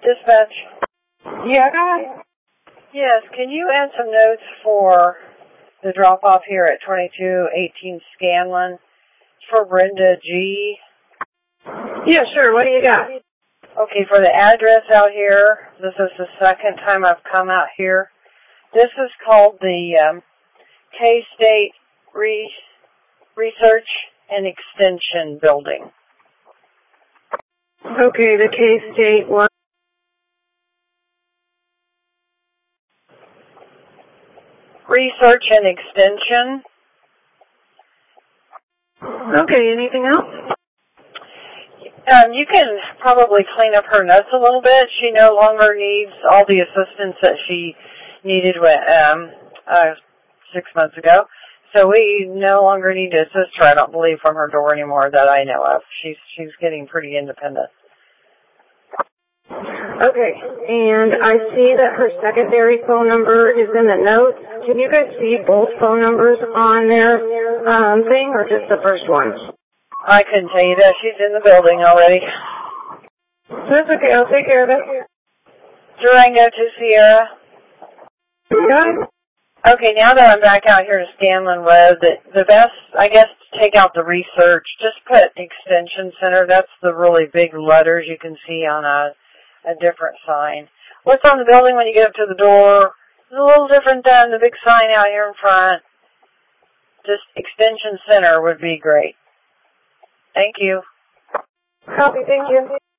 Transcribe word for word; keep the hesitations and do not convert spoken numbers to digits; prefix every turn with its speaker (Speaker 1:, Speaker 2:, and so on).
Speaker 1: Dispatch?
Speaker 2: Yeah, go ahead.
Speaker 1: Yes, can you add some notes for the drop-off here at twenty-two eighteen Scanlon? It's for Brenda G.
Speaker 2: Yeah, sure. What do you got?
Speaker 1: Okay, for the address out here, this is the second time I've come out here. This is called the um, K-State Re- Research and Extension Building.
Speaker 2: Okay, the K-State one.
Speaker 1: Research and Extension.
Speaker 2: Okay, anything else?
Speaker 1: Um, you can probably clean up her notes a little bit. She no longer needs all the assistance that she needed when, um, uh, six months ago. So we no longer need to assist her, I don't believe, from her door anymore that I know of. She's she's getting pretty independent.
Speaker 2: Okay, and I see that her secondary phone number is in the notes. Can you guys see both phone numbers on their um, thing, or just the first one?
Speaker 1: I couldn't tell you that. She's in the building already.
Speaker 2: That's okay. I'll take care of it.
Speaker 1: Durango to Sierra.
Speaker 2: Yeah.
Speaker 1: Okay, now that I'm back out here to Scanlon Road, the, the best, I guess, to take out the research, just put Extension Center. That's the really big letters you can see on a, a different sign. What's on the building when you get up to the door is a little different than the big sign out here in front. Just Extension Center would be great. Thank you.
Speaker 2: Copy. Thank you.